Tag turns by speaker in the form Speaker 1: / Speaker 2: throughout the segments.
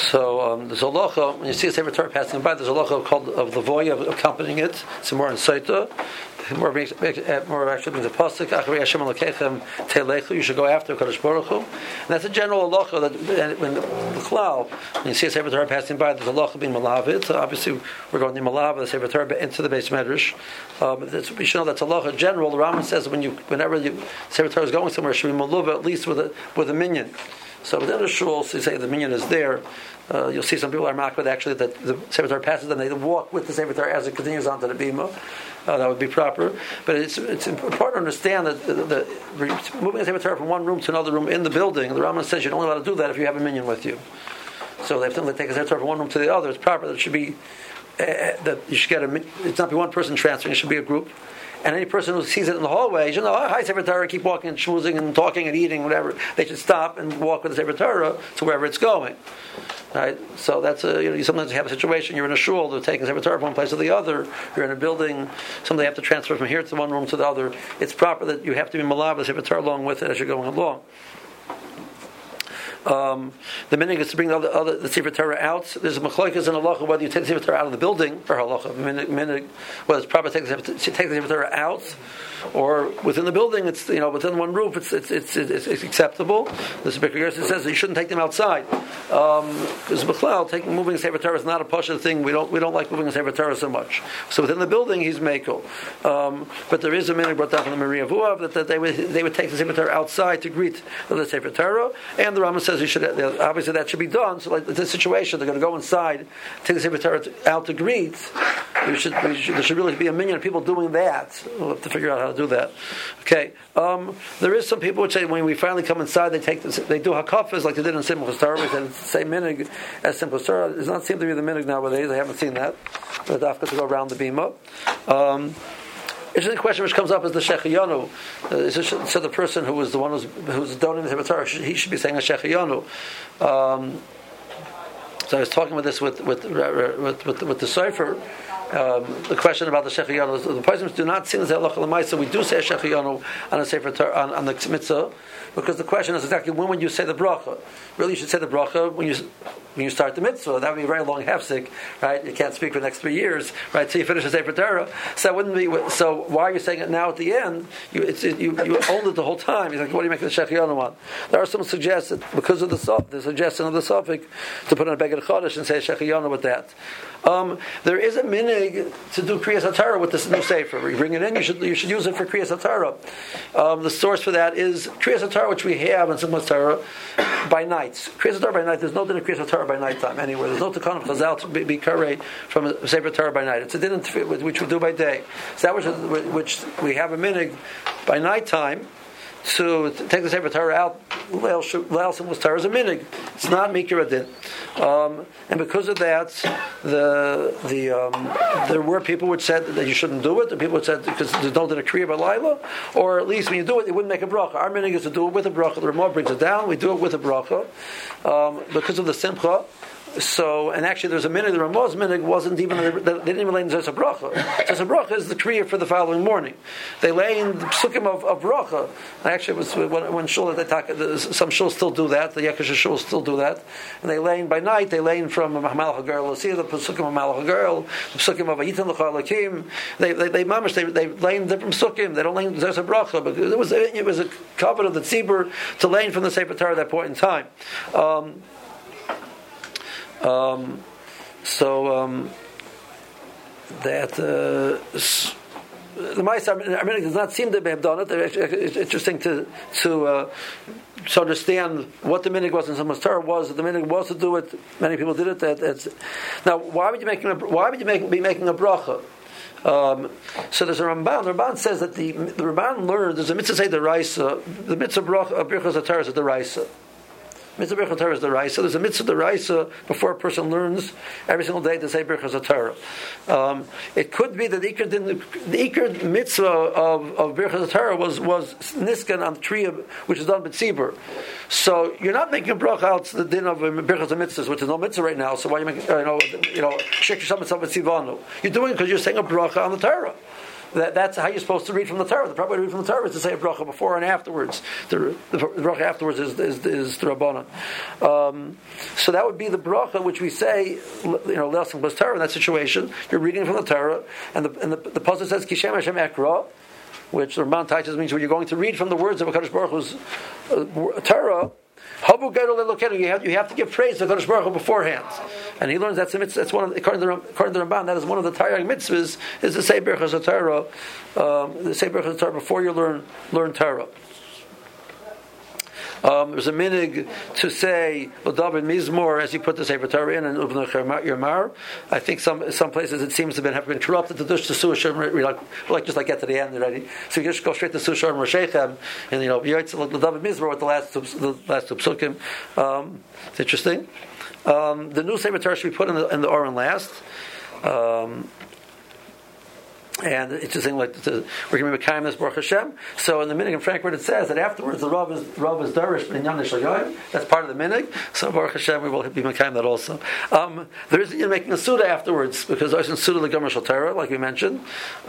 Speaker 1: So there's a locha, when you see a Sefer Torah passing by, there's a locha called of the voy of accompanying it. It's more in Saita. More actually means a pasuk. Acharei Hashem Elokechem telechu. You should go after Kadosh Baruch Hu. And that's a general halacha that when the klal, when you see a Sefer Torah passing by, there's a halacha being malavit. So obviously, we're going to malav the Sefer Torah into the base medrash. We should know that's a halacha general. The Rambam says whenever Sefer Torah is going somewhere, it should be maluva at least with a minyan. So within the shul, so you say the minyan is there. You'll see some people are makbid actually that the Sefer Torah passes and they walk with the Sefer Torah as it continues onto the bima. That would be proper. But it's important to understand that the moving the Sefer Torah from one room to another room in the building, the Rambam says you're only allowed to do that if you have a minyan with you. So they have to take a Sefer Torah from one room to the other. It's proper that it should be that you should get it's not be one person transferring. It should be a group. And any person who sees it in the hallway, you know, hi Sefer Torah, keep walking and schmoozing and talking and eating, whatever. They should stop and walk with the Sefer Torah to wherever it's going. Right? So that's you sometimes you have a situation. You're in a shul, they're taking Sefer Torah from one place to the other. You're in a building, somebody have to transfer from here to one room to the other. It's proper that you have to be malav the Sefer Torah along with it as you're going along. The minhag is to bring the Sefer Torah out. There's a machlokes in halacha whether you take the Sefer Torah out of the building or halacha. Minhag, whether it's proper to take the Sefer Torah out or within the building. It's within one roof. It's acceptable. The Sefer Torah says that you shouldn't take them outside because moving the Sefer Torah is not a pasha thing. We don't like moving the Sefer Torah so much. So within the building he's mekel. But there is a minhag brought down from the Maria Vuav that they would take the Sefer Torah outside to greet the Sefer Torah, and the Rambam says you should obviously that should be done. So like this situation, they're going to go inside, take the Sefer Torah out to greet. There should really be a minyan of people doing that. We'll have to figure out how to do that. Okay, there is some people which say when we finally come inside, they do hakafas like they did in Simchas Torah. They said say minhag as Simchas Torah. It does not seem to be the minhag nowadays. I haven't seen that. The dafka to go around the bima. Interesting question which comes up is the Shechiyanu. So the person who was the one who's donating the Sefer Torah, he should be saying a Shechiyanu. So I was talking about this with the Sefer. The question about the Shechiyanu. The Poskim do not sing the halacha l'maisa. We do say a Shechiyanu on a Sefer Torah on the mitzvah, because the question is exactly when would you say the bracha. Really, you should say the bracha when you start the mitzvah. That would be a very long hefsek, right? You can't speak for the next 3 years, right? So you finish the Sefer Torah. So that wouldn't be. So why are you saying it now at the end? You owned it the whole time. You're like, what do you make the Shechiyanu on? There are some suggestions because of the suggestion of the Suffolk to put on a Beged Chodesh and say Shechiyanu with that. There is a minhag to do Kriyas HaTorah with this new Sefer. You bring it in, you should use it for Kriyas HaTorah. The source for that is Kriyas HaTorah, which we have in Simchas Torah by nights. Kriyas HaTorah by night, there's no din of Kriyas HaTorah by nighttime anywhere. There's no Tikkun of Chazal to be karei from a Sefer Torah by night. It's a din which we do by day. So that which we have a minhag by nighttime to take the Sefer Torah out. Leil Simchas Torah is a minhag. It's not Mikra Adin. And because of that, there were people which said that you shouldn't do it. The people which said because there's no din of Kriya by Laila, or at least when you do it, it wouldn't make a bracha. Our minhag is to do it with a bracha. The Ramah brings it down. We do it with a bracha because of the simcha. So, and actually, there's a minhag. The Ramah's minhag wasn't even. They didn't even lay in Zos HaBracha. Zos HaBracha is the kriya for the following morning. They lay in the psukim of bracha. And actually, it was when shul they talk. Some shuls still do that. The Yekish shuls still do that. And they lay in by night. They lay in from Malach HaGerl L'Siyah, the psukim of Malach HaGerl, the psukim of Ayitin L'Cha Lakim. They lay in different psukim. They don't lay in Zos HaBracha, but it was a covenant of the tzibur to lay in from the Sefer Torah at that point in time. The Ma'aser Armenic does not seem to have done it. It's interesting to understand what the minhag was in Simchas Torah was. The minhag was to do it. Many people did it. Now, why would you be making a bracha? So there's a Ramban. The Ramban says that the Ramban learned there's a mitzvah say the Raisa. The mitzvah bracha of Birchas HaTorah is the Raisa. Mitzvah Birchas HaTorah is the Raisa. There's a mitzvah the Raisa before a person learns every single day to say Birchas HaTorah. It could be that the Iker mitzvah of Birchas HaTorah was niskan on the tree which is done by tzibur. So you're not making a bracha out the din of Birchas HaMitzvahs, which is no mitzvah right now. So why are you making shek yisham mitzvah tzivanu? You're doing it because you're saying a bracha on the Torah. that's how you're supposed to read from the Torah. The proper way to read from the Torah is to say a bracha before and afterwards. The bracha afterwards is the Rabbanan. So that would be the bracha which we say, Le'asam plus Torah. In that situation, you're reading from the Torah, and the pasuk says Kishem Hashem Ekra, which the Ramban teaches means when you're going to read from the words of HaKadosh Baruch Hu's Torah. You have to give praise to HaKadosh Baruch Hu beforehand, and he learns that's a mitzvah. That's one of according to the Ramban. That is one of the Taryag mitzvahs is to say Berachos HaTorah, the say Berachos HaTorah before you learn Torah. There's a minig to say David Mizmor as you put the Sefer Torah in and Ubnei Yermar. I think some places it seems to have been corrupted to dush the Sushar, just get to the end already. So you just go straight to Sushar and Roshechem, and David Mizmor with the last two psukim. It's interesting. The new Sefer Torah should be put in the Oren last. And it's just saying we're going to be Mekayim this Baruch Hashem. So in the minig in Frankfurt it says that afterwards the Rav is Darish B'Inyan Nishayoyim. That's part of the minig. So Baruch Hashem we will be Mekayim that also. There is making a Suda afterwards because there's a Suda L'Gomer Shal Torah like we mentioned.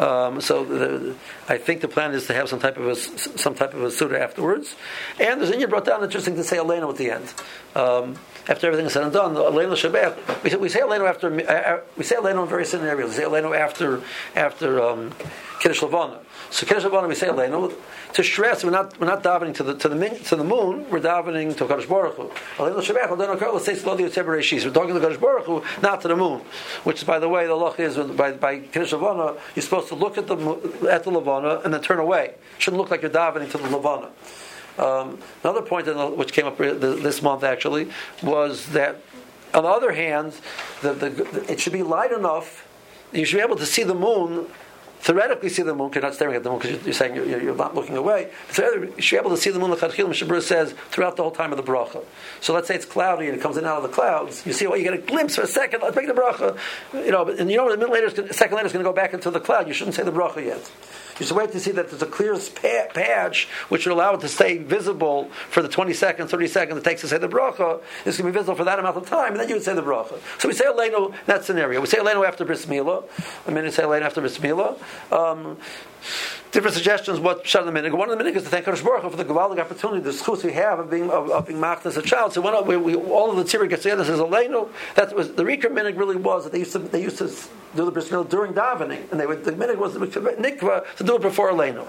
Speaker 1: I think the plan is to have some type of a Suda afterwards. And there's brought down interesting to say Aleinu at the end. After everything is said and done, Aleinu Shabbat. We say Aleinu after. We say Aleinu in various scenarios. We say Aleinu after Kiddush Levana. So Kiddush Levana we say Aleinu to stress. We're not davening to the moon. We're davening to Kadosh Baruch Hu. Aleinu Shabbat. Aleinu Kol. Let's say Slodi Yotzei Bereishis. We're talking to Kadosh Baruch Hu, not to the moon. Which, by the way, the law is by Kiddush Levana you're supposed to look at the Levana and then turn away. It shouldn't look like you're davening to the Levana. Another point which came up this month actually was that on the other hand, it should be light enough. You should be able to see the moon. Theoretically, see the moon. You're not staring at the moon because you're saying you're not looking away. You should be able to see the moon. Like Chachil Mishabur says throughout the whole time of the bracha. So let's say it's cloudy and it comes in and out of the clouds. You see, you get a glimpse for a second. Let's make the bracha. The minute later, a second later, it's going to go back into the cloud. You shouldn't say the bracha yet. You should wait to see that there's a clear patch which would allow it to stay visible for the 20 seconds, 30 seconds it takes to say the bracha. It's going to be visible for that amount of time, and then you would say the bracha. So we say Aleinu in that scenario. We say Aleinu after Bris Milah. A minute say Aleinu after Bris Milah. Different suggestions. What shot the minhag? One of the minhag is to thank Kadosh Baruch Hu for the gewaldig opportunity, the schus we have of being machnas as a child. So all of the tzibur gets together and says Aleinu. That was the Rikra minhag. Really was that they used to do the bris milah during davening, and the minhag was the nikva to do it before Aleinu.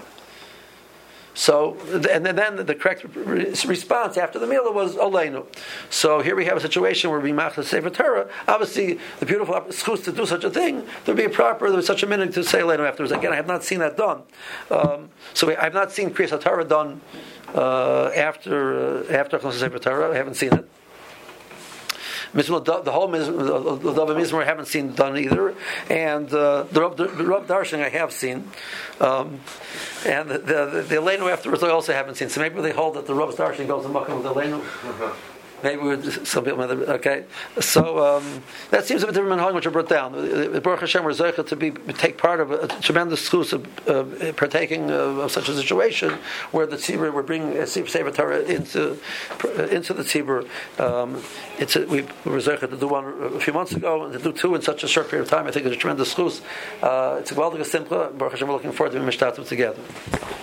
Speaker 1: So, and then the correct response after the meal was Aleinu. So here we have a situation where we machnas Sefer Torah. Obviously, the beautiful schus to do such a thing, there would be such a minute to say Aleinu afterwards. Again, I have not seen that done. So I have not seen Kriyas HaTorah done after Sefer Torah. I haven't seen it. The whole David Mizmor I haven't seen done either, and the Rav Darshan I have seen, and the Aleinu afterwards I also haven't seen. So maybe they hold that the Rav Darshan goes to Makkah with the Aleinu. Maybe some people. Okay, so that seems a bit different minhag which are brought down. The Baruch Hashem were zeicha to take part of a tremendous schus of partaking of such a situation where the tzibur we're bringing Sefer Torah into the tzibur. We were zeicha to do one a few months ago and to do two in such a short period of time. I think it's a tremendous schus. It's a gewaldige simcha. Baruch Hashem we're looking forward to being mishtatim together.